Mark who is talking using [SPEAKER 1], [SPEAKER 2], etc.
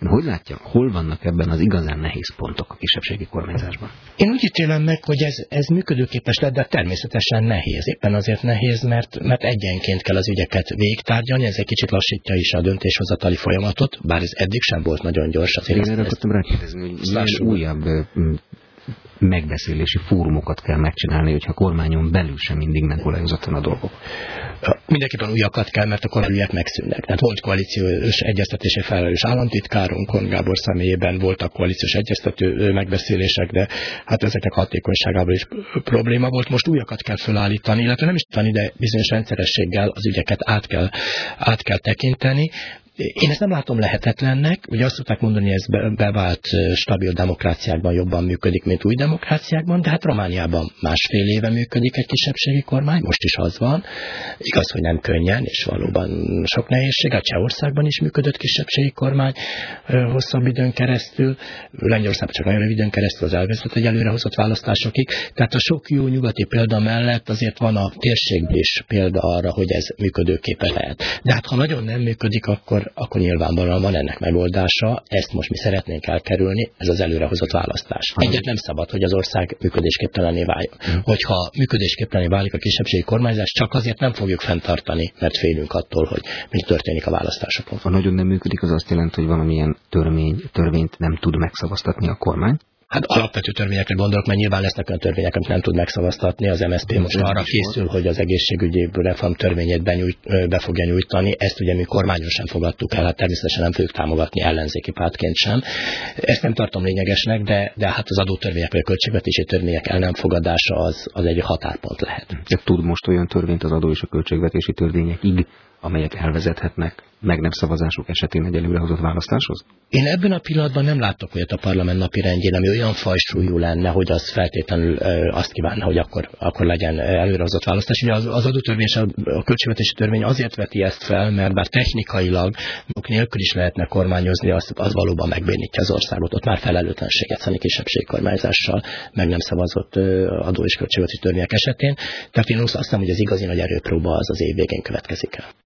[SPEAKER 1] Hogy látja, hol vannak ebben az igazán nehéz pontok a kisebbségi kormányzásban?
[SPEAKER 2] Én úgy ítélem meg, hogy ez működőképes lett, de természetesen nehéz. Éppen azért nehéz, mert egyenként kell az ügyeket végigtárgyalni, ez egy kicsit lassítja is a döntéshozatali folyamatot, bár ez eddig sem volt nagyon gyors.
[SPEAKER 1] Én erre akartam rákérdezni, hogy milyen újabb megbeszélési fórumokat kell megcsinálni, hogyha kormányon belül sem mindig megolajozottan a dolgok.
[SPEAKER 2] Mindenképpen újakat kell, mert akkor ügyek megszűnnek. Tehát volt koalíciós egyeztetési felelős államtitkárunk, Kon Gábor személyében voltak koalíciós egyeztető megbeszélések, de hát ezeknek hatékonyságában is probléma volt. Most újakat kell felállítani, illetve nem is tanítani, de bizonyos rendszerességgel az ügyeket át kell tekinteni. Én ezt nem látom lehetetlennek, ugye azt szokták mondani, hogy ez bevált stabil demokráciákban jobban működik, mint új demokráciákban, de hát Romániában másfél éve működik egy kisebbségi kormány, most is az van. Igaz, hogy nem könnyen, és valóban sok nehézség. A Csehországban is működött kisebbségi kormány hosszabb időn keresztül, Lengyelországban csak nagyon rövid időn keresztül az elvezetett egy előrehozott választásokig. Tehát a sok jó nyugati példa mellett azért van a térségben is példa arra, hogy ez működőképes lehet. De hát ha nagyon nem működik, akkor nyilvánvalóan van ennek megoldása, ezt most mi szeretnénk elkerülni, ez az előrehozott választás. Egyet nem szabad, hogy az ország működésképtelenné váljon. Hogyha működésképtelenné válik a kisebbségi kormányzás, csak azért nem fogjuk fenntartani, mert félünk attól, hogy mi történik a választásokon.
[SPEAKER 1] Ha nagyon nem működik, az azt jelenti, hogy valamilyen törvényt nem tud megszavaztatni a kormány?
[SPEAKER 2] Hát alapvető törvényekre gondolok, mert nyilván lesznek olyan törvények, amit nem tud megszavaztatni. Az MSZP most arra készül, hogy az egészségügyi reform törvényét be fogja nyújtani. Ezt ugye mi kormányon sem fogadtuk el, hát természetesen nem fogjuk támogatni ellenzéki pártként sem. Ezt nem tartom lényegesnek, de hát az adótörvények vagy a költségvetési törvények el nem fogadása az egy határpont lehet.
[SPEAKER 1] De tud most olyan törvényt az adó és a költségvetési törvényekig, amelyek elvezethetnek meg nem szavazások esetén egy előrehozott választáshoz? Én
[SPEAKER 2] ebben a pillanatban nem látok olyat a parlament napirendjén, ami olyan fajsúlyú lenne, hogy az feltétlenül azt kívánna, hogy akkor legyen előrehozott választás. Ugye az adótörvény és a költségvetési törvény azért veti ezt fel, mert bár technikailag nélkül is lehetne kormányozni, az valóban megbénítja az országot. Ott már felelőtlenséget szani kisebbségi kormányzással, meg nem szavazott adó és költségvetési törvények esetén. Tehát én azt hiszem, hogy az igazi nagy erőpróba az év végén következik el.